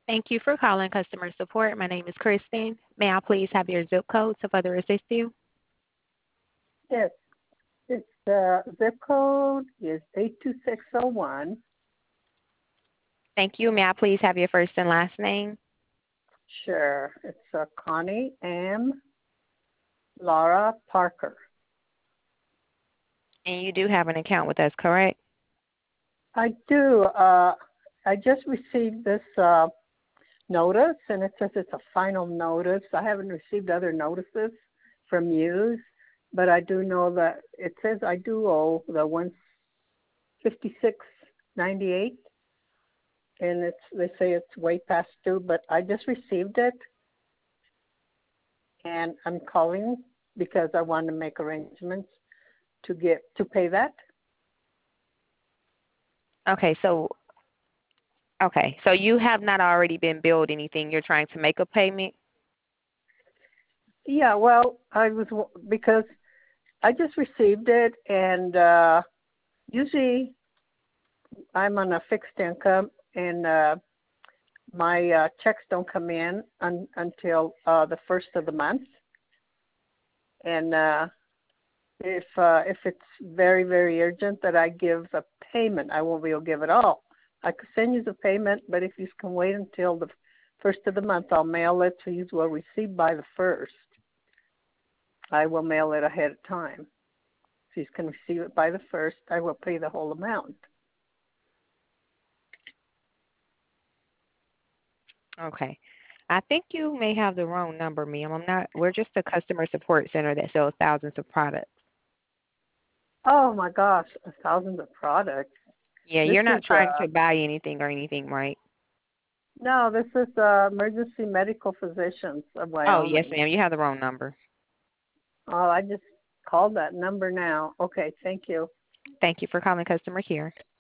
Thank you for calling customer support. My name is Kristen. May I please have your zip code to further assist you? Yes, it's the zip code is 82601. Thank you. May I please have your first and last name? Sure, it's Connie M. Laura Parker. And you do have an account with us, correct? I do. I just received this notice, and it says it's a final notice. I haven't received other notices from you, but I do know that it says I do owe the 156.98, and they say it's way past due. But I just received it, and I'm calling because I want to make arrangements to pay that. Okay, so you have not already been billed anything. You're trying to make a payment? Yeah, well, because I just received it, and usually I'm on a fixed income, and my checks don't come in until the first of the month. And if it's very, very urgent that I give a payment, I won't be able to give it all. I could send you the payment, but if you can wait until the first of the month, I'll mail it to you. Will receive by the first. I will mail it ahead of time. If you can receive it by the first, I will pay the whole amount. Okay. I think you may have the wrong number, ma'am. We're just a customer support center that sells thousands of products. Oh my gosh, thousands of products. Yeah, This you're not is trying to buy anything or anything, right? no, this is emergency medical physicians of Oh, yes, Wyoming. ma'am. You have the wrong number. Oh, I just called that number now. Okay, thank you. Thank you for calling customer care.